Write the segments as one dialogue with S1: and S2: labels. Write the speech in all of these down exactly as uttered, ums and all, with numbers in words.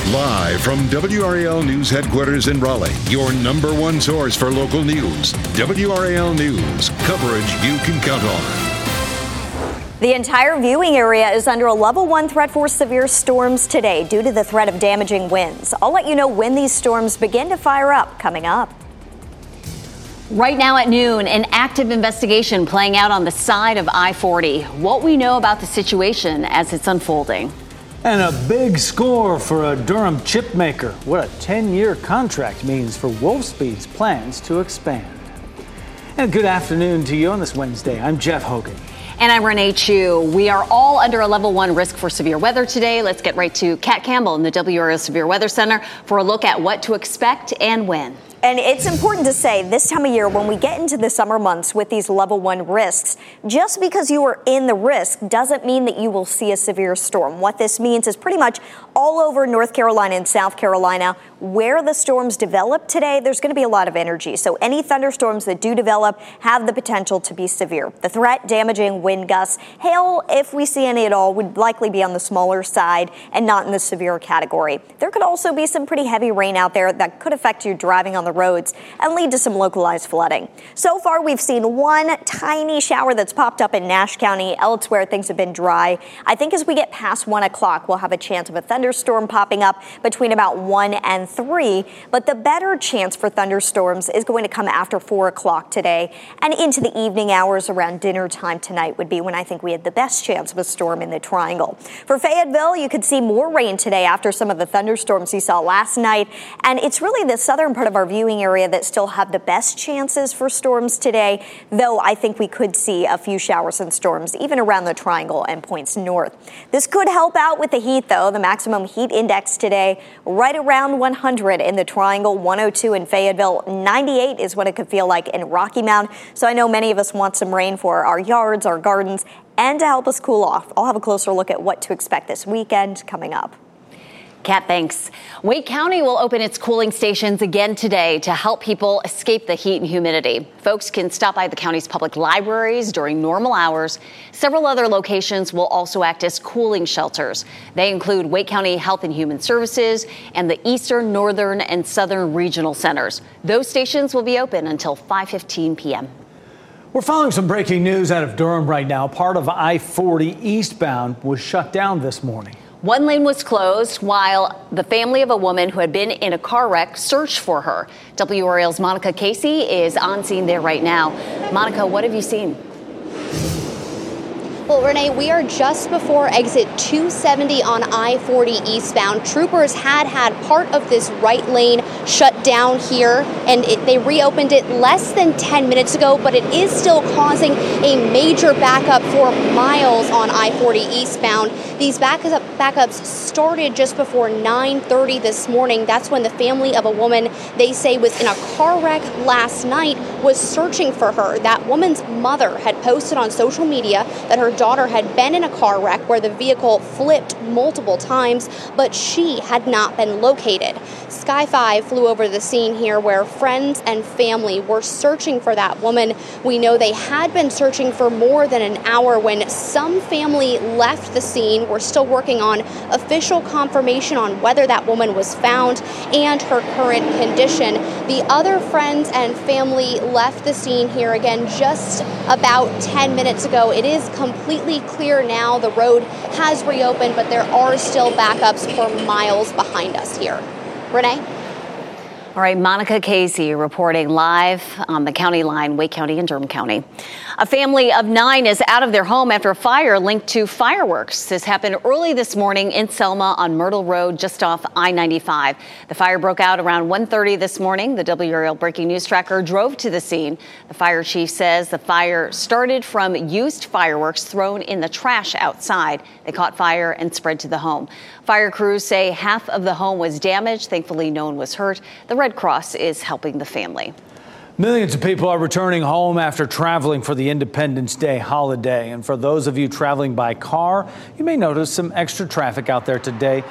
S1: Live from W R A L News headquarters in Raleigh, your number one source for local news. W R A L News, coverage you can count on.
S2: The entire viewing area is under a level one threat for severe storms today due to the threat of damaging winds. I'll let you know when these storms begin to fire up coming up.
S3: Right now at noon, an active investigation playing out on the side of I forty. What we know about the situation as it's unfolding.
S4: And a big score for a Durham chip maker. What a ten-year contract means for Wolfspeed's plans to expand. And good afternoon to you on this Wednesday. I'm Jeff Hogan.
S3: And I'm Renee Chu. We are all under a level one risk for severe weather today. Let's get right to Kat Campbell in the W R A L Severe Weather Center for a look at what to expect and when.
S2: And it's important to say this time of year, when we get into the summer months with these level one risks, just because you are in the risk doesn't mean that you will see a severe storm. What this means is pretty much all over North Carolina and South Carolina, where the storms develop today, there's going to be a lot of energy. So any thunderstorms that do develop have the potential to be severe. The threat, damaging wind gusts, hail, if we see any at all, would likely be on the smaller side and not in the severe category. There could also be some pretty heavy rain out there that could affect you driving on the roads and lead to some localized flooding. So far, we've seen one tiny shower that's popped up in Nash County. Elsewhere, things have been dry. I think as we get past one o'clock, we'll have a chance of a thunderstorm popping up between about one and three. But the better chance for thunderstorms is going to come after four o'clock today and into the evening hours around dinner time tonight would be when I think we had the best chance of a storm in the triangle. For Fayetteville, you could see more rain today after some of the thunderstorms you saw last night. And it's really the southern part of our viewing area that still have the best chances for storms today, though I think we could see a few showers and storms even around the triangle and points north. This could help out with the heat, though. The maximum heat index today right around one hundred in the triangle, one oh two in Fayetteville, ninety-eight is what it could feel like in Rocky Mount. So I know many of us want some rain for our yards, our gardens, and to help us cool off. I'll have a closer look at what to expect this weekend coming up.
S3: Kat, thanks. Wake County will open its cooling stations again today to help people escape the heat and humidity. Folks can stop by the county's public libraries during normal hours. Several other locations will also act as cooling shelters. They include Wake County Health and Human Services and the Eastern, Northern, and Southern Regional Centers. Those stations will be open until five fifteen p.m.
S4: We're following some breaking news out of Durham right now. Part of I forty eastbound was shut down this morning.
S3: One lane was closed while the family of a woman who had been in a car wreck searched for her. W R A L's Monica Casey is on scene there right now. Monica, what have you seen?
S5: Well, Renee, we are just before exit two seventy on I forty eastbound. Troopers had had part of this right lane shut down here, and it, they reopened it less than ten minutes ago, but it is still causing a major backup for miles on I forty eastbound. These backup, backups started just before nine thirty this morning. That's when the family of a woman they say was in a car wreck last night was searching for her. That woman's mother had posted on social media that her daughter had been in a car wreck where the vehicle flipped multiple times, but she had not been located. Sky five flew over the scene here where friends and family were searching for that woman. We know they had been searching for more than an hour when some family left the scene. We're still working on official confirmation on whether that woman was found and her current condition. The other friends and family left the scene here again just about ten minutes ago. It is completely clear now. The road has reopened, but there are still backups for miles behind us here. Renee?
S3: All right, Monica Casey reporting live on the county line, Wake County and Durham County. A family of nine is out of their home after a fire linked to fireworks. This happened early this morning in Selma on Myrtle Road, just off I ninety-five. The fire broke out around one thirty this morning. The W R A L Breaking News Tracker drove to the scene. The fire chief says the fire started from used fireworks thrown in the trash outside. They caught fire and spread to the home. Fire crews say half of the home was damaged. Thankfully, no one was hurt. The Red Cross is helping the family.
S4: Millions of people are returning home after traveling for the Independence Day holiday. And for those of you traveling by car, you may notice some extra traffic out there today.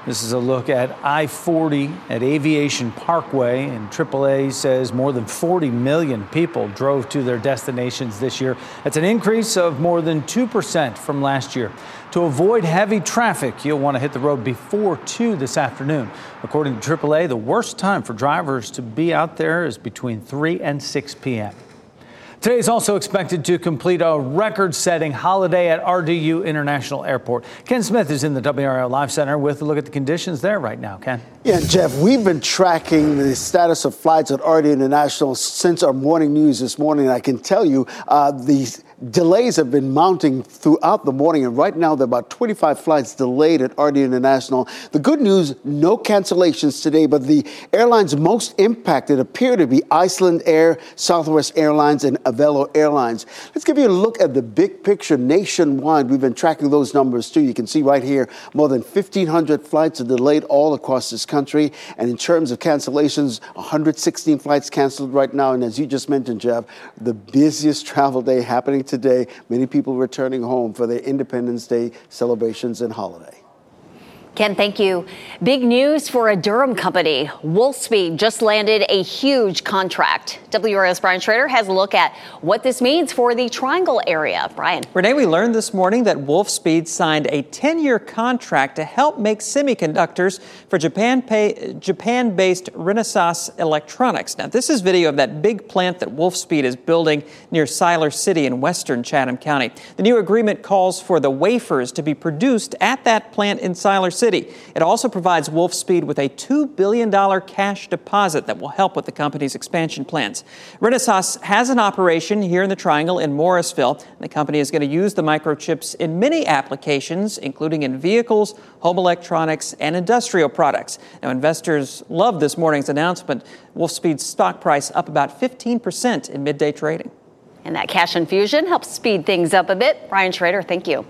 S4: This is a look at I forty at Aviation Parkway, and triple A says more than forty million people drove to their destinations this year. That's an increase of more than two percent from last year. To avoid heavy traffic, you'll want to hit the road before two this afternoon. According to triple A, the worst time for drivers to be out there is between three and six p.m. Today is also expected to complete a record-setting holiday at R D U International Airport. Ken Smith is in the W R A L Live Center with a look at the conditions there right now. Ken?
S6: Yeah, Jeff, we've been tracking the status of flights at R D U International since our morning news this morning. I can tell you uh, the delays have been mounting throughout the morning, and right now there are about twenty-five flights delayed at R D U International. The good news, no cancellations today, but the airlines most impacted appear to be Iceland Air, Southwest Airlines, and Avelo Airlines. Let's give you a look at the big picture nationwide. We've been tracking those numbers too. You can see right here, more than fifteen hundred flights are delayed all across this country. And in terms of cancellations, one hundred sixteen flights canceled right now. And as you just mentioned, Jeff, the busiest travel day happening today. Many people returning home for their Independence Day celebrations and holiday.
S3: Ken, thank you. Big news for a Durham company. Wolfspeed just landed a huge contract. W R A's Brian Schrader has a look at what this means for the Triangle area. Brian.
S7: Renee, we learned this morning that Wolfspeed signed a ten-year contract to help make semiconductors for Japan pay, Japan-based Renesas Electronics. Now, this is video of that big plant that Wolfspeed is building near Siler City in western Chatham County. The new agreement calls for the wafers to be produced at that plant in Siler City. It also provides Wolfspeed with a two billion dollars cash deposit that will help with the company's expansion plans. Renesas has an operation here in the Triangle in Morrisville. The company is going to use the microchips in many applications, including in vehicles, home electronics, and industrial products. Now, investors love this morning's announcement. Wolfspeed's stock price up about fifteen percent in midday trading.
S3: And that cash infusion helps speed things up a bit. Brian Schrader, thank you.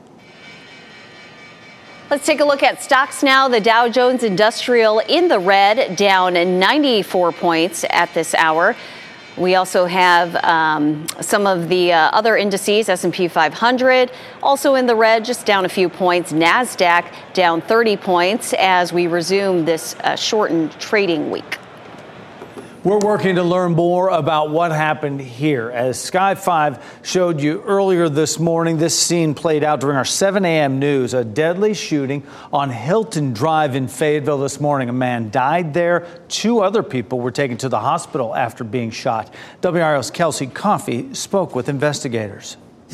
S3: Let's take a look at stocks now. The Dow Jones Industrial in the red, down ninety-four points at this hour. We also have um, some of the uh, other indices, S and P five hundred, also in the red, just down a few points. NASDAQ down thirty points as we resume this uh, shortened trading week.
S4: We're working to learn more about what happened here. As Sky five showed you earlier this morning, this scene played out during our seven a.m. news. A deadly shooting on Hilton Drive in Fayetteville this morning. A man died there. Two other people were taken to the hospital after being shot. W R L's Kelsey Coffey spoke with investigators.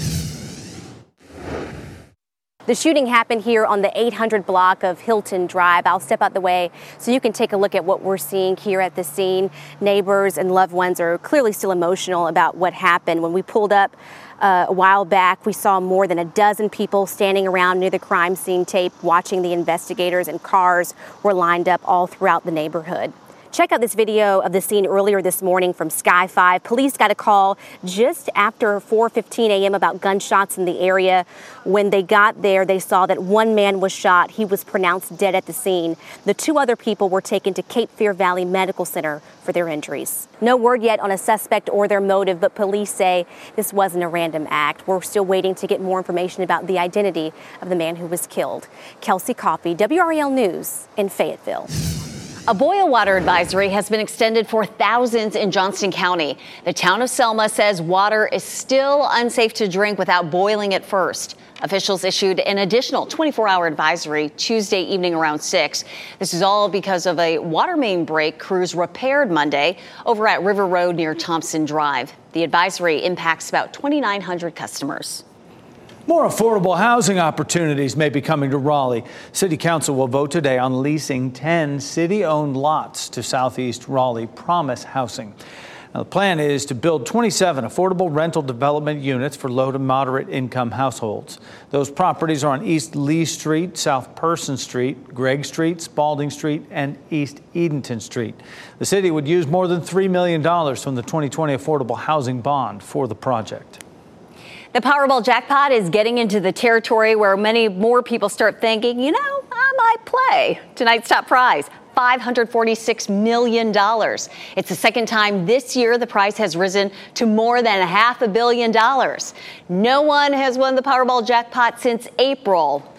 S8: The shooting happened here on the eight hundred block of Hilton Drive. I'll step out the way so you can take a look at what we're seeing here at the scene. Neighbors and loved ones are clearly still emotional about what happened. When we pulled up uh, a while back, we saw more than a dozen people standing around near the crime scene tape watching the investigators, and cars were lined up all throughout the neighborhood. Check out this video of the scene earlier this morning from Sky five. Police got a call just after four fifteen a.m. about gunshots in the area. When they got there, they saw that one man was shot. He was pronounced dead at the scene. The two other people were taken to Cape Fear Valley Medical Center for their injuries. No word yet on a suspect or their motive, but police say this wasn't a random act. We're still waiting to get more information about the identity of the man who was killed. Kelsey Coffey, W R A L News in Fayetteville.
S3: A boil water advisory has been extended for thousands in Johnston County. The town of Selma says water is still unsafe to drink without boiling it first. Officials issued an additional twenty-four hour advisory Tuesday evening around six. This is all because of a water main break crews repaired Monday over at River Road near Thompson Drive. The advisory impacts about twenty-nine hundred customers.
S4: More affordable housing opportunities may be coming to Raleigh. City Council will vote today on leasing ten city-owned lots to Southeast Raleigh Promise Housing. Now, the plan is to build twenty-seven affordable rental development units for low to moderate income households. Those properties are on East Lee Street, South Person Street, Gregg Street, Spalding Street, and East Edenton Street. The city would use more than three million dollars from the twenty twenty Affordable Housing Bond for the project.
S3: The Powerball jackpot is getting into the territory where many more people start thinking, you know, I might play. Tonight's top prize, five hundred forty-six million dollars. It's the second time this year the prize has risen to more than a half a billion dollars. No one has won the Powerball jackpot since April.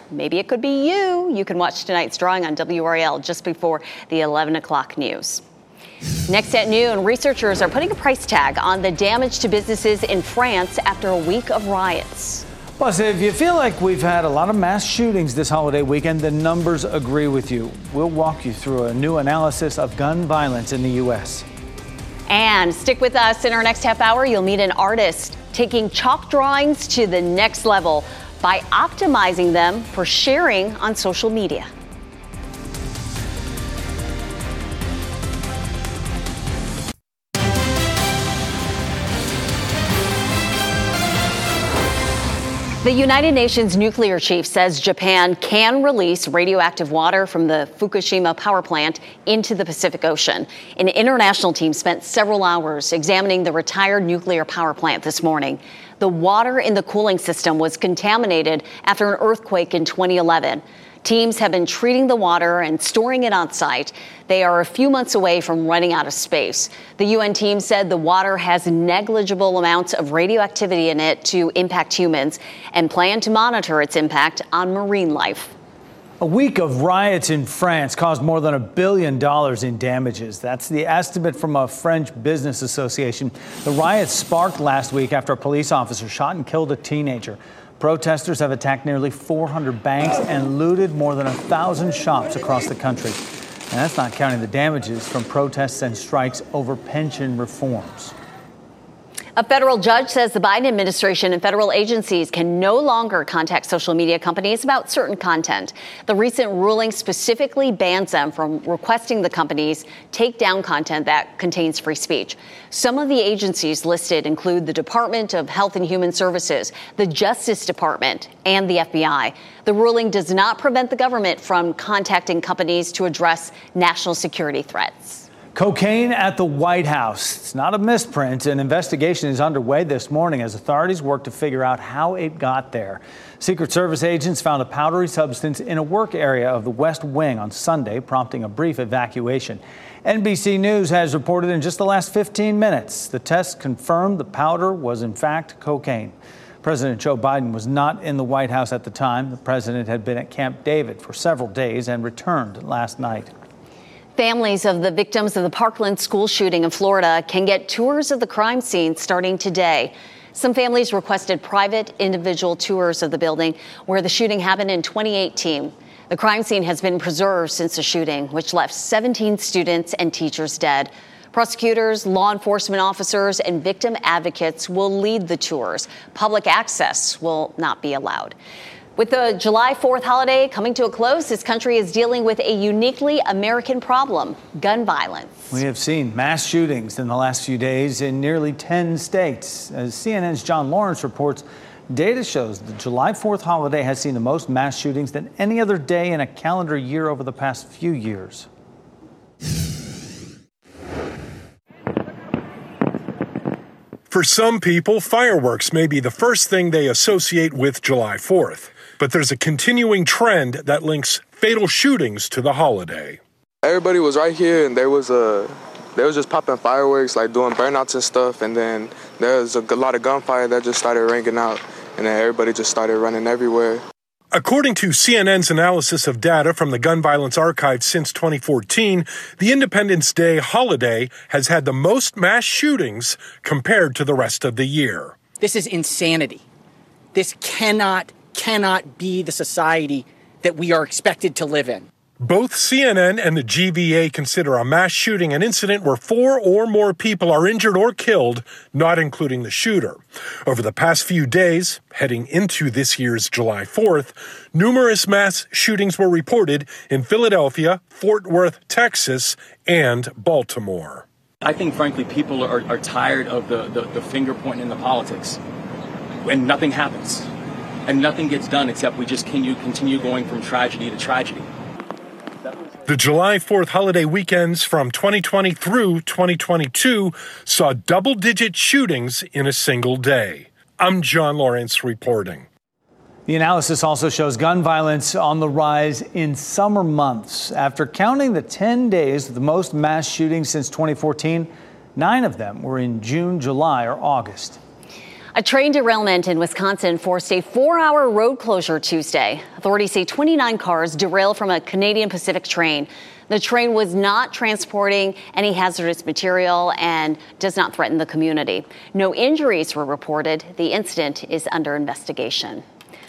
S3: maybe it could be you. You can watch tonight's drawing on W R A L just before the eleven o'clock news. Next at noon, researchers are putting a price tag on the damage to businesses in France after a week of riots.
S4: Plus, if you feel like we've had a lot of mass shootings this holiday weekend, the numbers agree with you. We'll walk you through a new analysis of gun violence in the U S.
S3: And stick with us. In our next half hour, you'll meet an artist taking chalk drawings to the next level by optimizing them for sharing on social media. The United Nations nuclear chief says Japan can release radioactive water from the Fukushima power plant into the Pacific Ocean. An international team spent several hours examining the retired nuclear power plant this morning. The water in the cooling system was contaminated after an earthquake in twenty eleven. Teams have been treating the water and storing it on site. They are a few months away from running out of space. The U N team said the water has negligible amounts of radioactivity in it to impact humans and plan to monitor its impact on marine life.
S4: A week of riots in France caused more than a billion dollars in damages. That's the estimate from a French business association. The riots sparked last week after a police officer shot and killed a teenager. Protesters have attacked nearly four hundred banks and looted more than one thousand shops across the country. And that's not counting the damages from protests and strikes over pension reforms.
S3: A federal judge says the Biden administration and federal agencies can no longer contact social media companies about certain content. The recent ruling specifically bans them from requesting the companies take down content that contains free speech. Some of the agencies listed include the Department of Health and Human Services, the Justice Department, and the F B I. The ruling does not prevent the government from contacting companies to address national security threats.
S4: Cocaine at the White House. It's not a misprint. An investigation is underway this morning as authorities work to figure out how it got there. Secret Service agents found a powdery substance in a work area of the West Wing on Sunday, prompting a brief evacuation. N B C News has reported in just the last fifteen minutes, the test confirmed the powder was in fact cocaine. President Joe Biden was not in the White House at the time. The president had been at Camp David for several days and returned last night.
S3: Families of the victims of the Parkland school shooting in Florida can get tours of the crime scene starting today. Some families requested private individual tours of the building where the shooting happened in twenty eighteen. The crime scene has been preserved since the shooting, which left seventeen students and teachers dead. Prosecutors, law enforcement officers, and victim advocates will lead the tours. Public access will not be allowed. With the July fourth holiday coming to a close, this country is dealing with a uniquely American problem, gun violence.
S4: We have seen mass shootings in the last few days in nearly ten states. As C N N's John Lawrence reports, data shows the July fourth holiday has seen the most mass shootings than any other day in a calendar year over the past few years.
S9: For some people, fireworks may be the first thing they associate with July fourth. But there's a continuing trend that links fatal shootings to the holiday.
S10: Everybody was right here, and there was a, they was just popping fireworks, like doing burnouts and stuff, and then there was a lot of gunfire that just started ringing out, and then everybody just started running everywhere.
S9: According to C N N's analysis of data from the Gun Violence Archive since twenty fourteen, the Independence Day holiday has had the most mass shootings compared to the rest of the year.
S11: This is insanity. This cannot cannot be the society that we are expected to live in.
S9: Both C N N and the G V A consider a mass shooting an incident where four or more people are injured or killed, not including the shooter. Over the past few days, heading into this year's July fourth, numerous mass shootings were reported in Philadelphia, Fort Worth, Texas, and Baltimore.
S12: I think, frankly, people are, are tired of the, the, the finger pointing in the politics, and nothing happens. And nothing gets done except we just continue, continue going from tragedy to tragedy.
S9: The July fourth holiday weekends from twenty twenty through twenty twenty-two saw double-digit shootings in a single day. I'm John Lawrence reporting.
S4: The analysis also shows gun violence on the rise in summer months. After counting the ten days with the most mass shootings since twenty fourteen, nine of them were in June, July, or August.
S3: A train derailment in Wisconsin forced a four-hour road closure Tuesday. Authorities say twenty-nine cars derailed from a Canadian Pacific train. The train was not transporting any hazardous material and does not threaten the community. No injuries were reported. The incident is under investigation.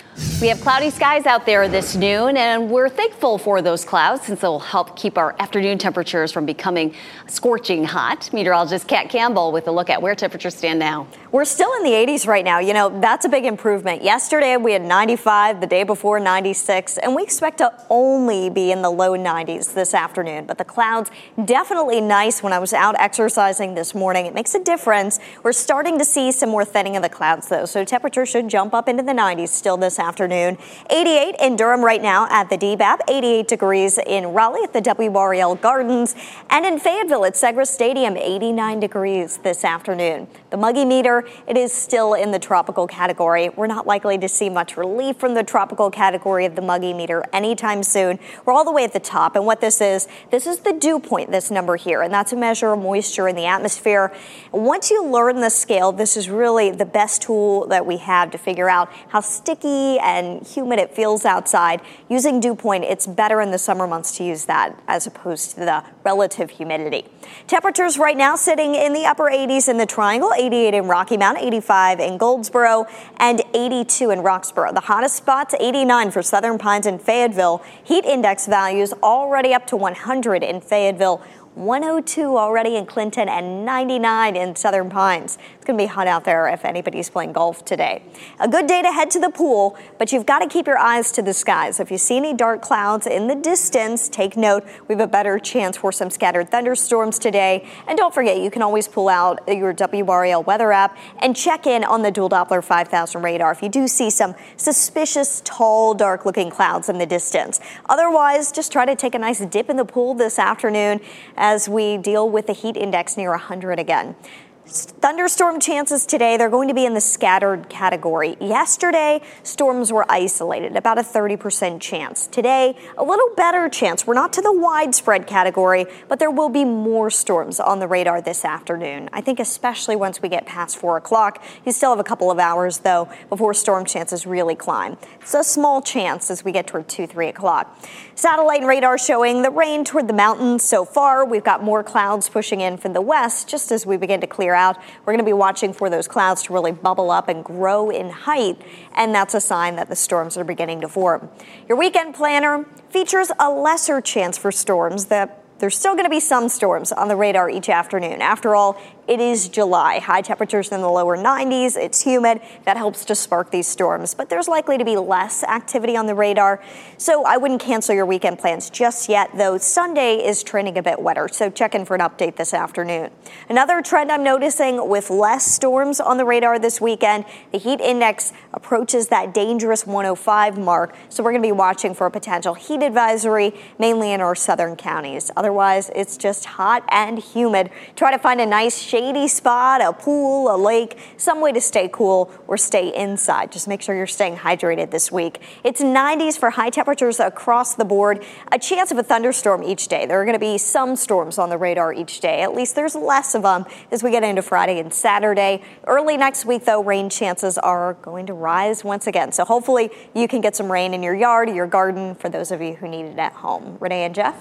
S3: We have cloudy skies out there this noon, and we're thankful for those clouds since they'll help keep our afternoon temperatures from becoming scorching hot. Meteorologist Kat Campbell with a look at where temperatures stand now.
S2: We're still in the eighties right now. You know, that's a big improvement. Yesterday we had ninety-five, the day before ninety-six, and we expect to only be in the low nineties this afternoon. But the clouds definitely nice. When I was out exercising this morning, it makes a difference. We're starting to see some more thinning of the clouds, though, so temperatures should jump up into the nineties still this afternoon. eighty-eight in Durham right now at the D B A B, eighty-eight degrees in Raleigh at the W R A L Gardens, and in Fayetteville at Segra Stadium, eighty-nine degrees this afternoon. The Muggy meter, it is still in the tropical category. We're not likely to see much relief from the tropical category of the Muggy meter anytime soon. We're all the way at the top, and what this is, this is the dew point, this number here, and that's a measure of moisture in the atmosphere. Once you learn the scale, this is really the best tool that we have to figure out how sticky and humid it feels outside. Using dew point, it's better in the summer months to use that as opposed to the relative humidity. Temperatures right now sitting in the upper eighties in the Triangle, eighty-eight in Rocky Mount, eighty-five in Goldsboro, and eighty-two in Roxborough. The hottest spots, eighty-nine for Southern Pines and Fayetteville. Heat index values already up to one hundred in Fayetteville, one oh two already in Clinton, and ninety-nine in Southern Pines. It's going to be hot out there if anybody's playing golf today. A good day to head to the pool, but you've got to keep your eyes to the skies. If you see any dark clouds in the distance, take note. We have a better chance for some scattered thunderstorms today. And don't forget, you can always pull out your W R A L weather app and check in on the dual Doppler five thousand radar if you do see some suspicious, tall, dark-looking clouds in the distance. Otherwise, just try to take a nice dip in the pool this afternoon as we deal with the heat index near one hundred again. Thunderstorm chances today, they're going to be in the scattered category. Yesterday, storms were isolated, about a thirty percent chance. Today, a little better chance. We're not to the widespread category, but there will be more storms on the radar this afternoon. I think especially once we get past four o'clock. You still have a couple of hours, though, before storm chances really climb. It's a small chance as we get toward two, three o'clock. Satellite and radar showing the rain toward the mountains so far. We've got more clouds pushing in from the west just as we begin to clear out. We're going to be watching for those clouds to really bubble up and grow in height, and that's a sign that the storms are beginning to form. Your weekend planner features a lesser chance for storms. That there's still going to be some storms on the radar each afternoon. After all, it is July. High temperatures in the lower nineties. It's humid. That helps to spark these storms. But there's likely to be less activity on the radar. So I wouldn't cancel your weekend plans just yet, though Sunday is trending a bit wetter. So check in for an update this afternoon. Another trend I'm noticing with less storms on the radar this weekend, the heat index approaches that dangerous one oh five mark. So we're going to be watching for a potential heat advisory, mainly in our southern counties. Otherwise, it's just hot and humid. Try to find a nice shady spot, a pool, a lake, some way to stay cool or stay inside. Just make sure you're staying hydrated this week. It's nineties for high temperatures across the board. A chance of a thunderstorm each day. There are going to be some storms on the radar each day. At least there's less of them as we get into Friday and Saturday. Early next week, though, rain chances are going to rise once again. So hopefully you can get some rain in your yard or your garden for those of you who need it at home. Renee and Jeff?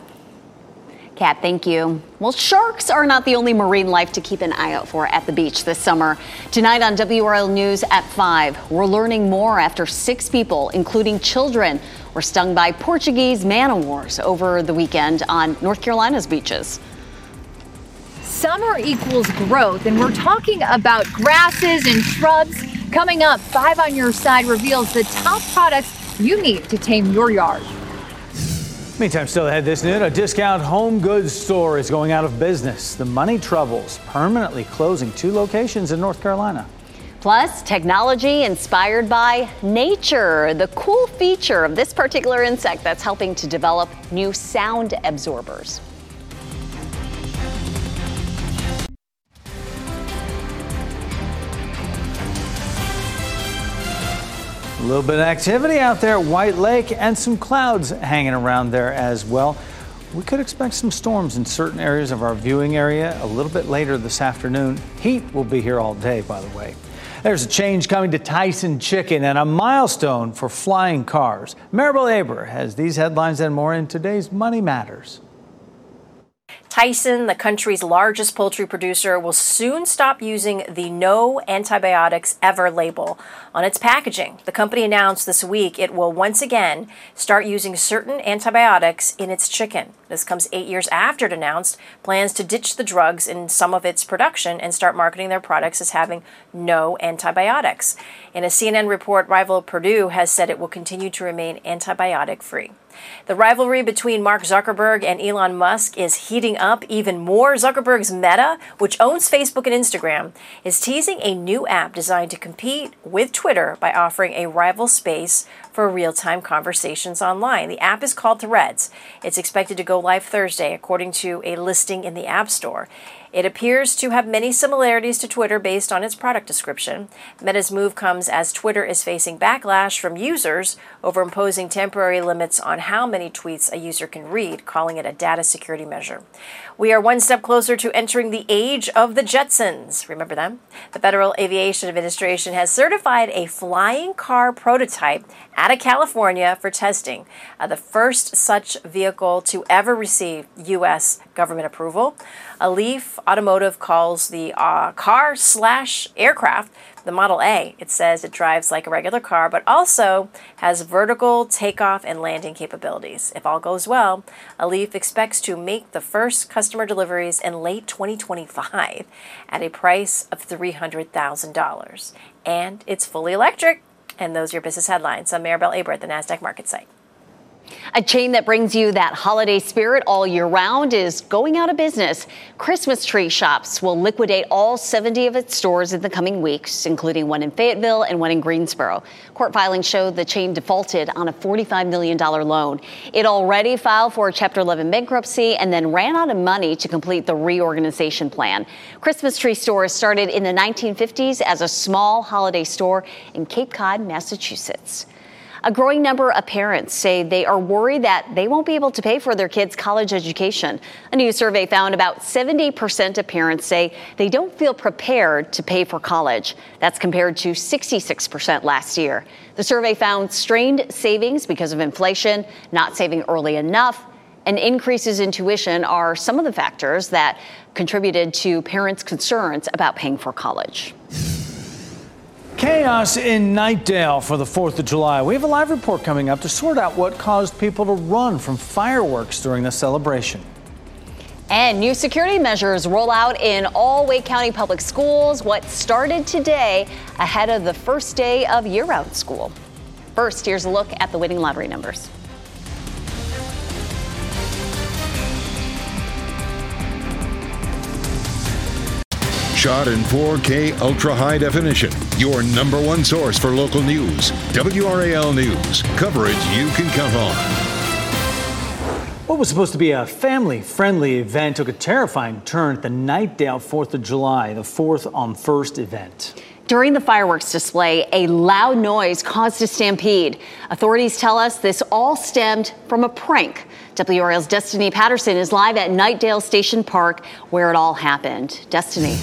S3: Kat, thank you. Well, sharks are not the only marine life to keep an eye out for at the beach this summer. Tonight on W R L News at five, we're learning more after six people, including children, were stung by Portuguese man-o-wars over the weekend on North Carolina's beaches.
S13: Summer equals growth, and we're talking about grasses and shrubs. Coming up, Five on Your Side reveals the top products you need to tame your yard.
S4: Meantime, still ahead this noon, a discount home goods store is going out of business. The money troubles permanently closing two locations in North Carolina.
S3: Plus, technology inspired by nature. The cool feature of this particular insect that's helping to develop new sound absorbers.
S4: A little bit of activity out there at White Lake and some clouds hanging around there as well. We could expect some storms in certain areas of our viewing area a little bit later this afternoon. Heat will be here all day, by the way. There's a change coming to Tyson Chicken and a milestone for flying cars. Maribel Aber has these headlines and more in today's Money Matters.
S14: Tyson, the country's largest poultry producer, will soon stop using the No Antibiotics Ever label on its packaging. The company announced this week it will once again start using certain antibiotics in its chicken. This comes eight years after it announced plans to ditch the drugs in some of its production and start marketing their products as having no antibiotics. In a C N N report, rival Purdue has said it will continue to remain antibiotic-free. The rivalry between Mark Zuckerberg and Elon Musk is heating up even more. Zuckerberg's Meta, which owns Facebook and Instagram, is teasing a new app designed to compete with Twitter by offering a rival space for real-time conversations online. The app is called Threads. It's expected to go live Thursday, according to a listing in the App Store. It appears to have many similarities to Twitter based on its product description. Meta's move comes as Twitter is facing backlash from users over imposing temporary limits on how many tweets a user can read, calling it a data security measure. We are one step closer to entering the age of the Jetsons. Remember them? The Federal Aviation Administration has certified a flying car prototype out of California for testing, uh, the first such vehicle to ever receive U S government approval. Alif Automotive calls the uh, car slash aircraft the Model A. It says it drives like a regular car, but also has vertical takeoff and landing capabilities. If all goes well, Alif expects to make the first customer deliveries in late twenty twenty-five at a price of three hundred thousand dollars. And it's fully electric. And those are your business headlines. I'm Maribel Aber at the NASDAQ Market Site.
S3: A chain that brings you that holiday spirit all year round is going out of business. Christmas Tree Shops will liquidate all seventy of its stores in the coming weeks, including one in Fayetteville and one in Greensboro. Court filings show the chain defaulted on a forty-five million dollars loan. It already filed for Chapter eleven bankruptcy and then ran out of money to complete the reorganization plan. Christmas Tree Stores started in the nineteen fifties as a small holiday store in Cape Cod, Massachusetts. A growing number of parents say they are worried that they won't be able to pay for their kids' college education. A new survey found about seventy percent of parents say they don't feel prepared to pay for college. That's compared to sixty-six percent last year. The survey found strained savings because of inflation, not saving early enough, and increases in tuition are some of the factors that contributed to parents' concerns about paying for college.
S4: Chaos in Knightdale for the fourth of July. We have a live report coming up to sort out what caused people to run from fireworks during the celebration.
S3: And new security measures roll out in all Wake County public schools. What started today ahead of the first day of year-round school. First, here's a look at the winning lottery numbers.
S1: Shot in four K ultra high definition. Your number one source for local news. W R A L News. Coverage you can count on.
S4: What was supposed to be a family-friendly event took a terrifying turn at the Knightdale fourth of July, the fourth on first event.
S3: During the fireworks display, a loud noise caused a stampede. Authorities tell us this all stemmed from a prank. W R A L's Destiny Patterson is live at Knightdale Station Park, where it all happened. Destiny.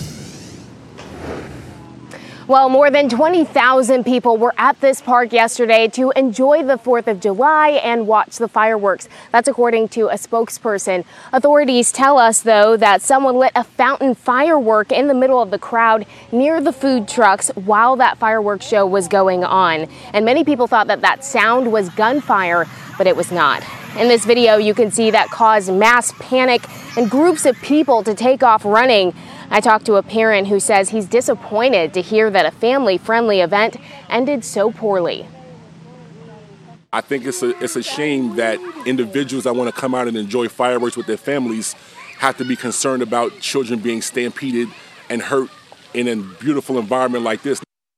S15: Well, more than twenty thousand people were at this park yesterday to enjoy the fourth of July and watch the fireworks. That's according to a spokesperson. Authorities tell us, though, that someone lit a fountain firework in the middle of the crowd near the food trucks while that fireworks show was going on. And many people thought that that sound was gunfire, but it was not. In this video, you can see that caused mass panic and groups of people to take off running. I talked to a parent who says he's disappointed to hear that a family-friendly event ended so poorly.
S16: I think it's a, it's a shame that individuals that want to come out and enjoy fireworks with their families have to be concerned about children being stampeded and hurt in a beautiful environment like this.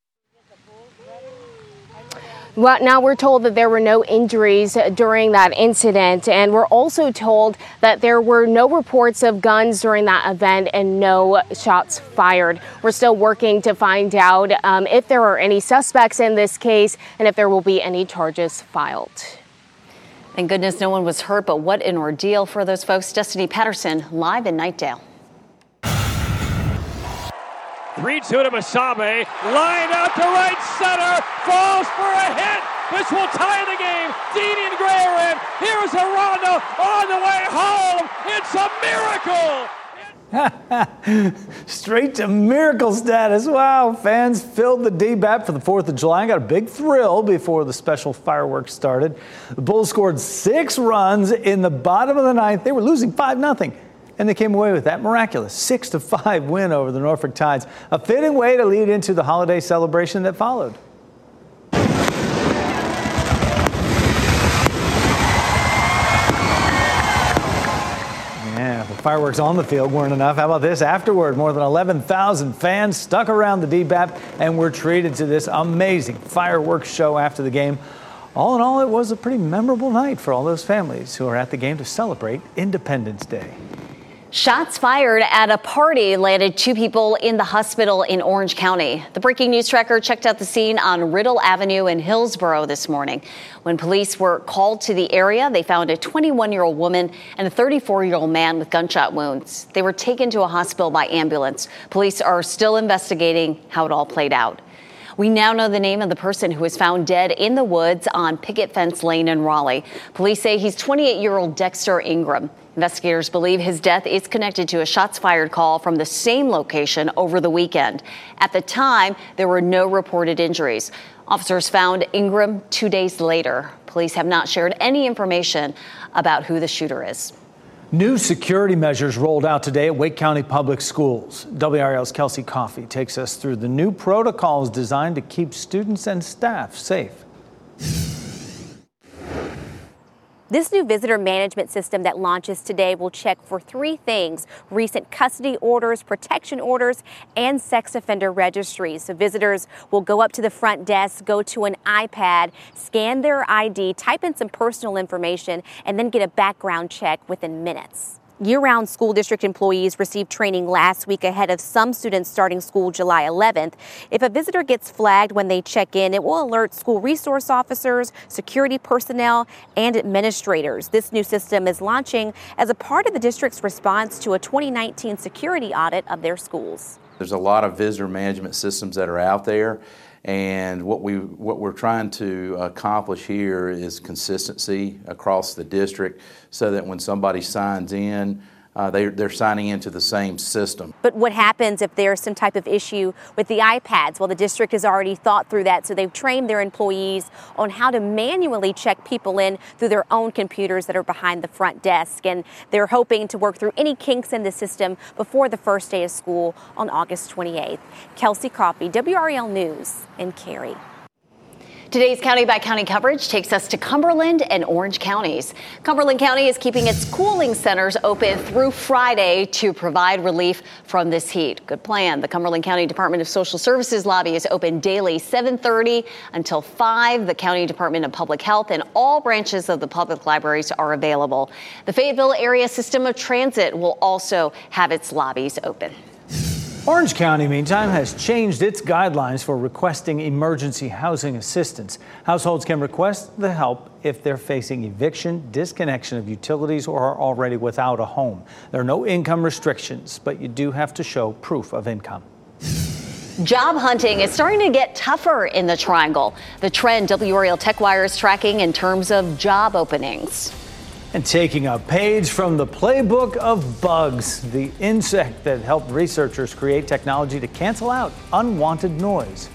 S15: Well, now we're told that there were no injuries during that incident, and we're also told that there were no reports of guns during that event and no shots fired. We're still working to find out um, if there are any suspects in this case and if there will be any charges filed.
S3: Thank goodness no one was hurt, but what an ordeal for those folks. Destiny Patterson live in Knightdale.
S17: three two to Basabe. Line out to right center. Falls for a hit. This will tie the game. Dean and Gray are in. Here's Aranda on the way home. It's a miracle.
S4: Straight to miracle status. Wow, fans filled the D B A P for the fourth of July and got a big thrill before the special fireworks started. The Bulls scored six runs in the bottom of the ninth. They were losing five nothing, and they came away with that miraculous six to five win over the Norfolk Tides. A fitting way to lead into the holiday celebration that followed. Yeah, the fireworks on the field weren't enough. How about this? Afterward, more than eleven thousand fans stuck around the D B A P and were treated to this amazing fireworks show after the game. All in all, it was a pretty memorable night for all those families who are at the game to celebrate Independence Day.
S3: Shots fired at a party landed two people in the hospital in Orange County. The Breaking News Tracker checked out the scene on Riddle Avenue in Hillsborough this morning. When police were called to the area, they found a twenty-one-year-old woman and a thirty-four-year-old man with gunshot wounds. They were taken to a hospital by ambulance. Police are still investigating how it all played out. We now know the name of the person who was found dead in the woods on Picket Fence Lane in Raleigh. Police say he's twenty-eight-year-old Dexter Ingram. Investigators believe his death is connected to a shots fired call from the same location over the weekend. At the time, there were no reported injuries. Officers found Ingram two days later. Police have not shared any information about who the shooter is.
S4: New security measures rolled out today at Wake County Public Schools. W R L's Kelsey Coffey takes us through the new protocols designed to keep students and staff safe.
S8: This new visitor management system that launches today will check for three things: recent custody orders, protection orders, and sex offender registries. So visitors will go up to the front desk, go to an iPad, scan their I D, type in some personal information, and then get a background check within minutes. Year-round school district employees received training last week ahead of some students starting school July eleventh. If a visitor gets flagged when they check in, it will alert school resource officers, security personnel, and administrators. This new system is launching as a part of the district's response to a twenty nineteen security audit of their schools.
S18: There's a lot of visitor management systems that are out there. And what, we, what we're trying to accomplish here is consistency across the district so that when somebody signs in, uh, they, they're signing into the same system.
S8: But what happens if there's some type of issue with the iPads? Well, the district has already thought through that, so they've trained their employees on how to manually check people in through their own computers that are behind the front desk. And they're hoping to work through any kinks in the system before the first day of school on August twenty-eighth. Kelsey Coffey, W R L News in Cary.
S3: Today's County by County coverage takes us to Cumberland and Orange counties. Cumberland County is keeping its cooling centers open through Friday to provide relief from this heat. Good plan. The Cumberland County Department of Social Services lobby is open daily seven thirty until five. The County Department of Public Health and all branches of the public libraries are available. The Fayetteville Area System of Transit will also have its lobbies open.
S4: Orange County, meantime, has changed its guidelines for requesting emergency housing assistance. Households can request the help if they're facing eviction, disconnection of utilities, or are already without a home. There are no income restrictions, but you do have to show proof of income.
S3: Job hunting is starting to get tougher in the Triangle. The trend W R L TechWire is tracking in terms of job openings.
S4: And taking a page from the playbook of bugs, the insect that helped researchers create technology to cancel out unwanted noise.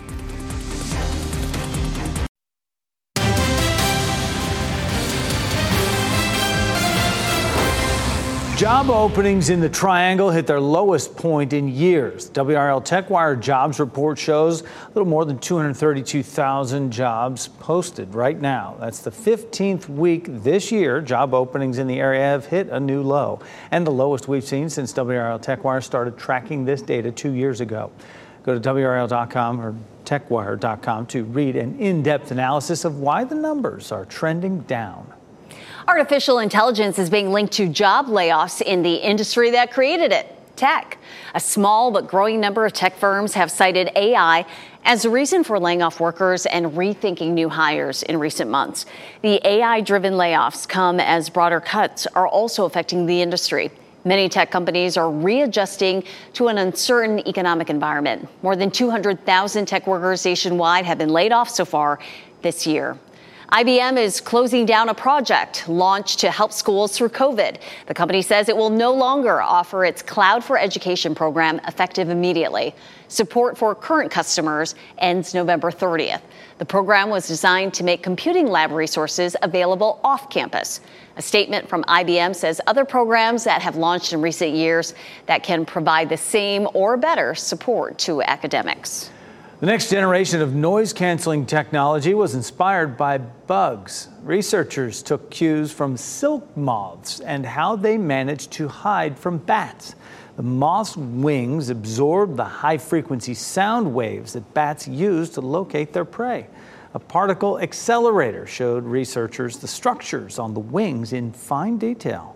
S4: Job openings in the Triangle hit their lowest point in years. W R L TechWire jobs report shows a little more than two hundred thirty-two thousand jobs posted right now. That's the fifteenth week this year job openings in the area have hit a new low, and the lowest we've seen since W R L TechWire started tracking this data two years ago. Go to W R L dot com or TechWire dot com to read an in-depth analysis of why the numbers are trending down.
S3: Artificial intelligence is being linked to job layoffs in the industry that created it, tech. A small but growing number of tech firms have cited A I as a reason for laying off workers and rethinking new hires in recent months. The A I-driven layoffs come as broader cuts are also affecting the industry. Many tech companies are readjusting to an uncertain economic environment. More than two hundred thousand tech workers nationwide have been laid off so far this year. I B M is closing down a project launched to help schools through COVID. The company says it will no longer offer its Cloud for Education program effective immediately. Support for current customers ends November thirtieth. The program was designed to make computing lab resources available off campus. A statement from I B M says other programs that have launched in recent years that can provide the same or better support to academics.
S4: The next generation of noise-canceling technology was inspired by bugs. Researchers took cues from silk moths and how they managed to hide from bats. The moth's wings absorb the high-frequency sound waves that bats use to locate their prey. A particle accelerator showed researchers the structures on the wings in fine detail.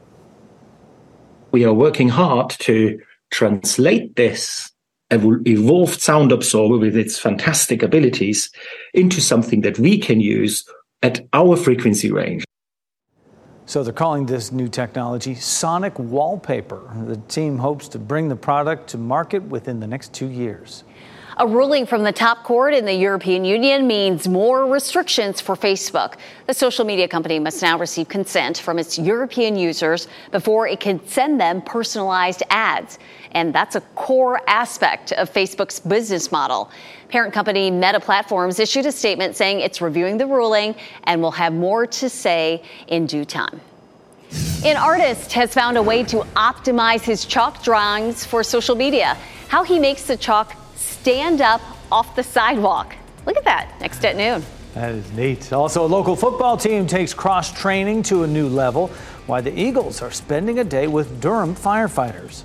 S19: We are working hard to translate this evolved sound absorber with its fantastic abilities into something that we can use at our frequency range.
S4: So they're calling this new technology sonic wallpaper. The team hopes to bring the product to market within the next two years.
S3: A ruling from the top court in the European Union means more restrictions for Facebook. The social media company must now receive consent from its European users before it can send them personalized ads. And that's a core aspect of Facebook's business model. Parent company Meta Platforms issued a statement saying it's reviewing the ruling and will have more to say in due time. An artist has found a way to optimize his chalk drawings for social media. How he makes the chalk stand up off the sidewalk. Look at that, next at noon.
S4: That is neat. Also, a local football team takes cross-training to a new level, while the Eagles are spending a day with Durham firefighters.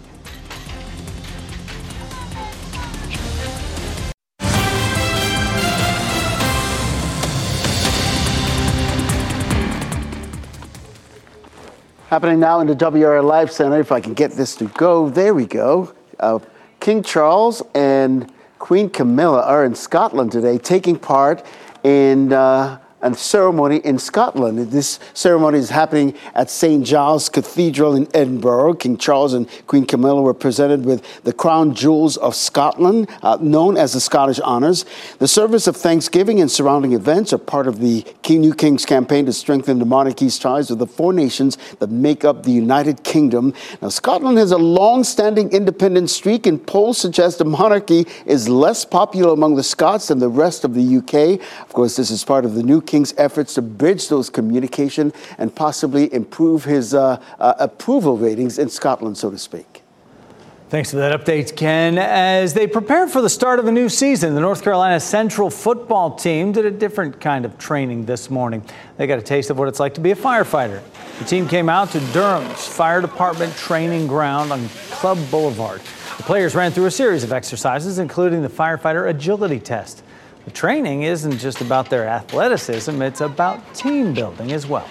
S6: Happening now in the W R A Live Center, if I can get this to go. There we go. Uh, King Charles and Queen Camilla are in Scotland today, taking part in uh, a ceremony in Scotland. This ceremony is happening at Saint Giles Cathedral in Edinburgh. King Charles and Queen Camilla were presented with the crown jewels of Scotland, uh, known as the Scottish Honours. The service of Thanksgiving and surrounding events are part of the King New King's campaign to strengthen the monarchy's ties with the four nations that make up the United Kingdom. Now, Scotland has a long-standing independent streak, and polls suggest the monarchy is less popular among the Scots than the rest of the U K. Of course, this is part of the new King's efforts to bridge those communication and possibly improve his uh, uh, approval ratings in Scotland, so to speak.
S4: Thanks for that update, Ken. As they prepare for the start of a new season, the North Carolina Central football team did a different kind of training this morning. They got a taste of what it's like to be a firefighter. The team came out to Durham's Fire Department Training Ground on Club Boulevard. The players ran through a series of exercises, including the firefighter agility test. The training isn't just about their athleticism, it's about team building as well.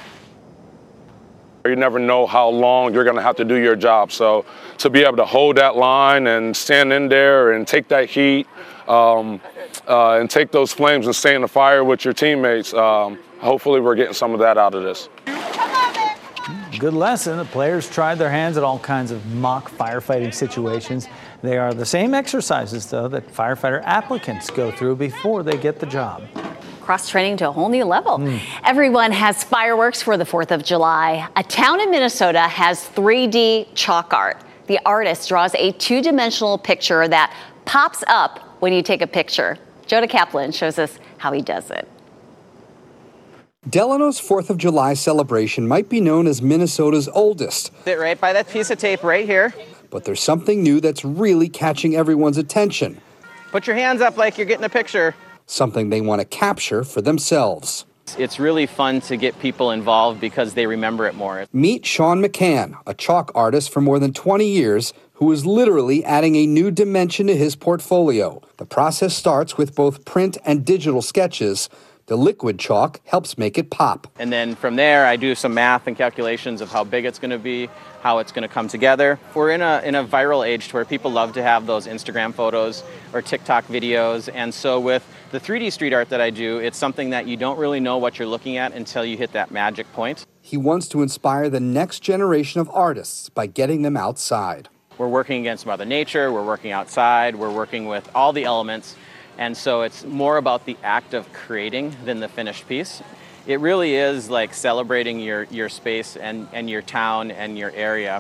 S20: You never know how long you're going to have to do your job. So to be able to hold that line and stand in there and take that heat um, uh, and take those flames and stay in the fire with your teammates, um, hopefully we're getting some of that out of this.
S4: Good lesson. The players tried their hands at all kinds of mock firefighting situations. They are the same exercises, though, that firefighter applicants go through before they get the job.
S3: Cross-training to a whole new level. Mm. Everyone has fireworks for the fourth of July. A town in Minnesota has three D chalk art. The artist draws a two-dimensional picture that pops up when you take a picture. Jonah Kaplan shows us how he does it.
S21: Delano's fourth of July celebration might be known as Minnesota's oldest.
S22: Sit right by that piece of tape right here.
S21: But there's something new that's really catching everyone's attention.
S22: Put your hands up like you're getting a picture.
S21: Something they want to capture for themselves.
S22: It's really fun to get people involved because they remember it more.
S21: Meet Sean McCann, a chalk artist for more than twenty years, who is literally adding a new dimension to his portfolio. The process starts with both print and digital sketches. The liquid chalk helps make it pop.
S22: And then from there, I do some math and calculations of how big it's going to be, how it's going to come together. We're in a in a viral age where people love to have those Instagram photos or TikTok videos. And so with the three D street art that I do, it's something that you don't really know what you're looking at until you hit that magic point.
S21: He wants to inspire the next generation of artists by getting them outside.
S22: We're working against Mother Nature, we're working outside, we're working with all the elements, and so it's more about the act of creating than the finished piece. It really is like celebrating your, your space and, and your town and your area.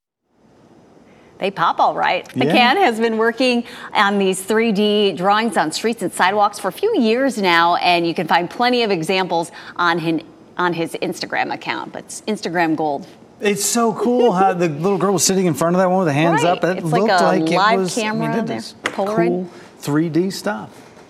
S3: They pop all right.
S4: Yeah.
S3: McCann has been working on these three D drawings on streets and sidewalks for a few years now, and you can find plenty of examples on his, on his Instagram account, but it's Instagram gold.
S4: It's so cool how the little girl was sitting in front of that one with the hands
S3: Right.
S4: up. It
S3: It's
S4: looked
S3: like a
S4: like it
S3: live
S4: was,
S3: camera
S4: I mean, it
S3: there.
S4: is
S3: Polaroid.
S4: cool three D stuff.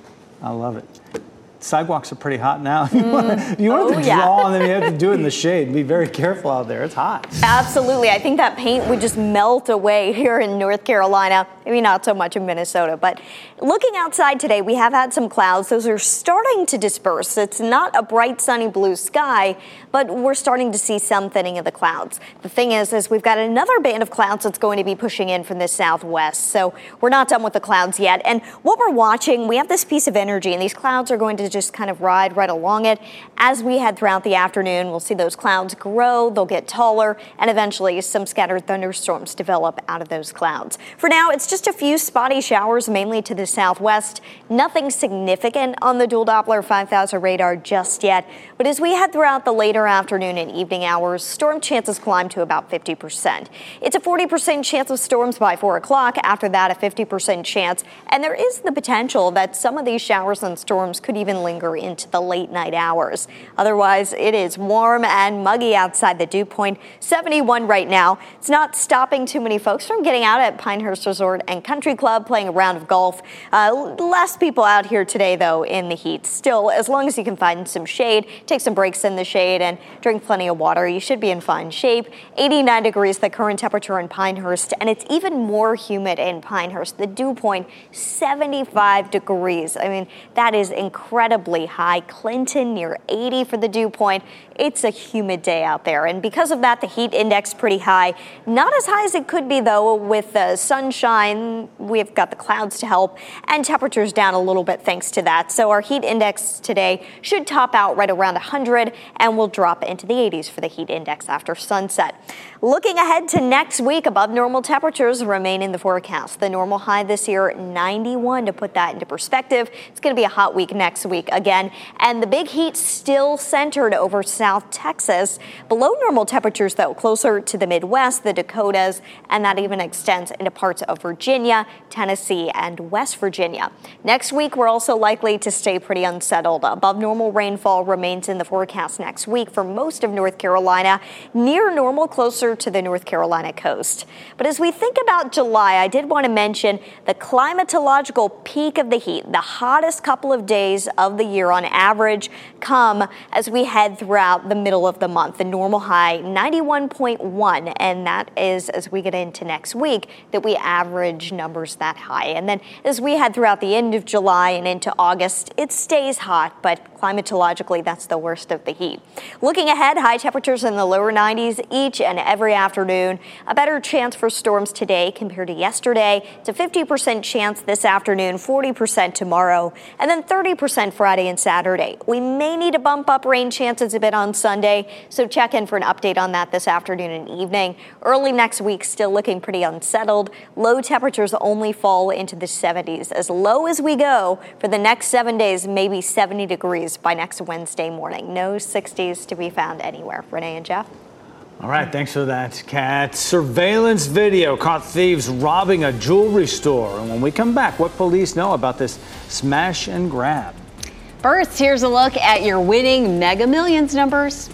S4: I love it. Sidewalks are pretty hot now. You want, you want
S2: Oh,
S4: to
S2: yeah.
S4: draw on them, you have to do it in the shade. Be very careful out there. It's hot.
S2: Absolutely. I think that paint would just melt away here in North Carolina. Maybe not so much in Minnesota. But looking outside today, we have had some clouds. Those are starting to disperse. It's not a bright, sunny blue sky, but we're starting to see some thinning of the clouds. The thing is, is we've got another band of clouds that's going to be pushing in from the southwest. So we're not done with the clouds yet. And what we're watching, we have this piece of energy, and these clouds are going to just kind of ride right along it. As we head throughout the afternoon, we'll see those clouds grow, they'll get taller, and eventually some scattered thunderstorms develop out of those clouds. For now, it's just a few spotty showers, mainly to the southwest. Nothing significant on the dual Doppler five thousand radar just yet. But as we head throughout the later afternoon and evening hours, storm chances climb to about fifty percent. It's a forty percent chance of storms by four o'clock. After that, a fifty percent chance. And there is the potential that some of these showers and storms could even linger into the late night hours. Otherwise, it is warm and muggy outside the dew point. seventy-one right now. It's not stopping too many folks from getting out at Pinehurst Resort and Country Club playing a round of golf. Uh, less people out here today, though, in the heat. Still, as long as you can find some shade, take some breaks in the shade and drink plenty of water, you should be in fine shape. eighty-nine degrees the current temperature in Pinehurst, and it's even more humid in Pinehurst. The dew point, seventy-five degrees. I mean, that is incredibly high. Clinton near eighty for the dew point. It's a humid day out there, and because of that, the heat index pretty high. Not as high as it could be, though, with the sunshine. We've got the clouds to help, and temperatures down a little bit thanks to that. So our heat index today should top out right around one hundred, and will drop into the eighties for the heat index after sunset. Looking ahead to next week, above normal temperatures remain in the forecast. The normal high this year, ninety-one. To put that into perspective, it's going to be a hot week next week again, and the big heat still centered over South Texas. Below normal temperatures, though, closer to the Midwest, the Dakotas, and that even extends into parts of Virginia, Tennessee, and West Virginia. Next week, we're also likely to stay pretty unsettled. Above normal rainfall remains in the forecast next week for most of North Carolina, near normal closer to the North Carolina coast. But as we think about July, I did want to mention the climatological peak of the heat. The hottest couple of days of the year on average come as we head throughout the middle of the month. The normal high, ninety-one point one, and that is as we get into next week that we average numbers that high. And then as we head throughout the end of July and into August, it stays hot, but climatologically, that's the worst of the heat. Looking ahead, high temperatures in the lower nineties each and every afternoon. A better chance for storms today compared to yesterday. It's a fifty percent chance this afternoon, forty percent tomorrow, and then thirty percent Friday and Saturday. We may need to bump up rain chances a bit on Sunday, so check in for an update on that this afternoon and evening. Early next week, still looking pretty unsettled. Low temperatures only fall into the seventies. As low as we go for the next seven days, maybe seventy degrees by next Wednesday morning. No sixties to be found anywhere. Renee and Jeff.
S4: All right, thanks for that, Kat. Surveillance video caught thieves robbing a jewelry store. And when we come back, what police know about this smash and grab.
S3: First, here's a look at your winning Mega Millions numbers.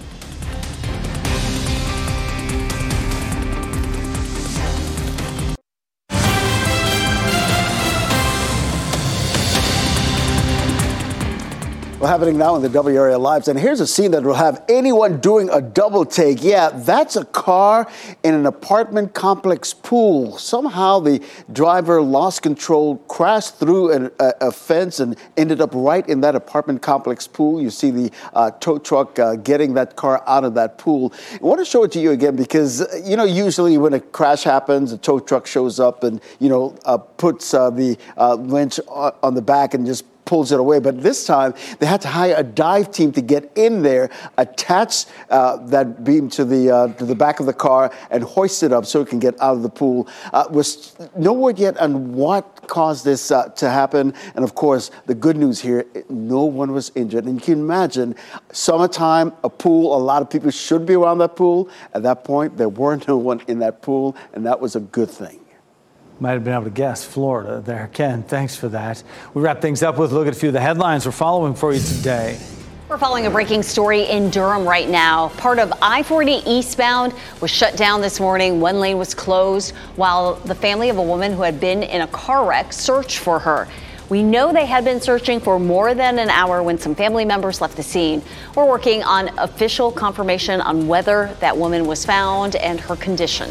S6: Well, happening now in the W R A Lives, and here's a scene that will have anyone doing a double take. Yeah, that's a car in an apartment complex pool. Somehow the driver lost control, crashed through an, a, a fence, and ended up right in that apartment complex pool. You see the uh, tow truck uh, getting that car out of that pool. I want to show it to you again because, you know, usually when a crash happens, a tow truck shows up and, you know, uh, puts uh, the uh, winch on the back and just pulls it away. But this time, they had to hire a dive team to get in there, attach uh, that beam to the uh, to the back of the car, and hoist it up so it can get out of the pool. Uh, was no word yet on what caused this uh, to happen. And of course, the good news here, no one was injured. And you can imagine, summertime, a pool, a lot of people should be around that pool. At that point, there were no one in that pool, and that was a good thing.
S4: Might have been able to guess Florida there. Ken, thanks for that. We wrap things up with a look at a few of the headlines we're following for you today.
S3: We're following a breaking story in Durham right now. Part of I forty eastbound was shut down this morning. One lane was closed while the family of a woman who had been in a car wreck searched for her. We know they had been searching for more than an hour when some family members left the scene. We're working on official confirmation on whether that woman was found and her condition.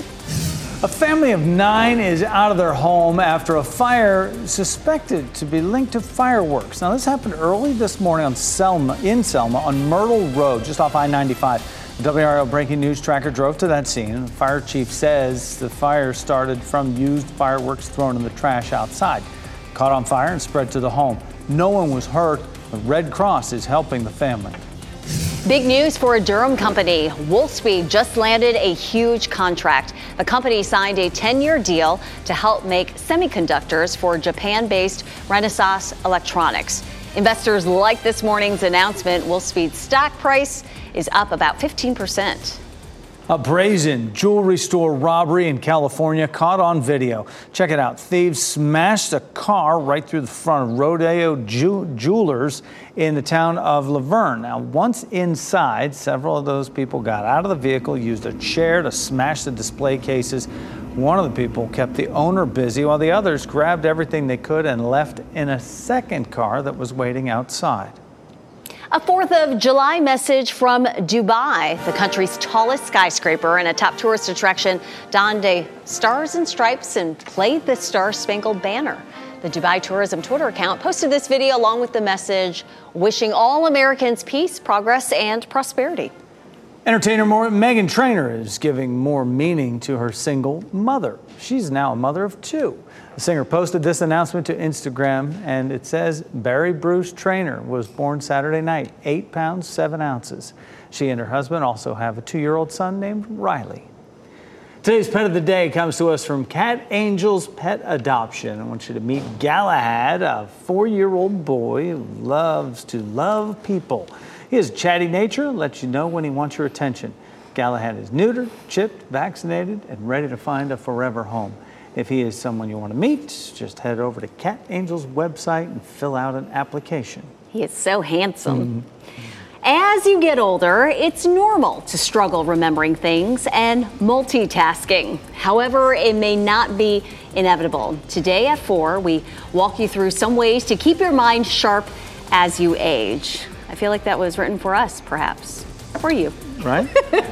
S4: A family of nine is out of their home after a fire suspected to be linked to fireworks. Now, this happened early this morning on Selma, in Selma on Myrtle Road, just off I ninety-five. The W R L Breaking News Tracker drove to that scene, and the fire chief says the fire started from used fireworks thrown in the trash outside. Caught on fire and spread to the home. No one was hurt. The Red Cross is helping the family.
S3: Big news for a Durham company. Wolfspeed just landed a huge contract. The company signed a ten-year deal to help make semiconductors for Japan-based Renesas Electronics. Investors like this morning's announcement. Wolfspeed's stock price is up about fifteen percent.
S4: A brazen jewelry store robbery in California caught on video. Check it out. Thieves smashed a car right through the front of Rodeo Jew- Jewelers in the town of Laverne. Now, once inside, several of those people got out of the vehicle, used a chair to smash the display cases. One of the people kept the owner busy while the others grabbed everything they could and left in a second car that was waiting outside.
S3: A fourth of July message from Dubai, the country's tallest skyscraper and a top tourist attraction, donned a stars and stripes and played the Star-Spangled Banner. The Dubai Tourism Twitter account posted this video along with the message wishing all Americans peace, progress, and prosperity.
S4: Entertainer Meghan Trainor is giving more meaning to her single mother. She's now a mother of two. The singer posted this announcement to Instagram, and it says, Barry Bruce Trainor was born Saturday night, eight pounds, seven ounces. She and her husband also have a two-year-old son named Riley. Today's pet of the day comes to us from Cat Angels Pet Adoption. I want you to meet Galahad, a four-year-old boy who loves to love people. He has a chatty nature, lets you know when he wants your attention. Galahad is neutered, chipped, vaccinated, and ready to find a forever home. If he is someone you want to meet, just head over to Cat Angel's website and fill out an application.
S3: He is so handsome. Mm-hmm. As you get older, it's normal to struggle remembering things and multitasking. However, it may not be inevitable. Today at four, we walk you through some ways to keep your mind sharp as you age. I feel like that was written for us, perhaps. For you.
S4: Right?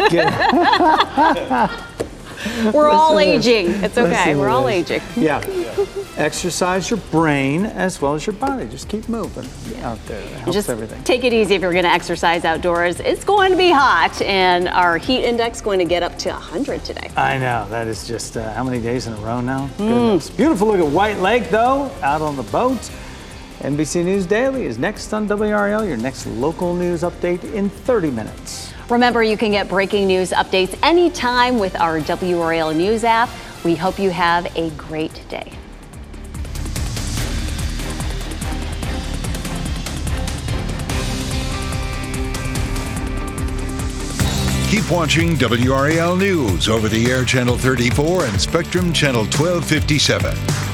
S3: We're all aging. It's okay. We're all aging.
S4: Yeah. Exercise your brain as well as your body. Just keep moving out there. It helps
S3: Just
S4: everything.
S3: Take it easy if you're going to exercise outdoors. It's going to be hot, and our heat index going to get up to one hundred today.
S4: I know. That is just uh, how many days in a row now? Mm. Goodness. Beautiful look at White Lake, though, out on the boat. N B C News Daily is next on W R L, your next local news update in thirty minutes.
S3: Remember, you can get breaking news updates anytime with our W R L News app. We hope you have a great day.
S1: Keep watching W R A L News over the air channel thirty-four and Spectrum channel twelve fifty-seven.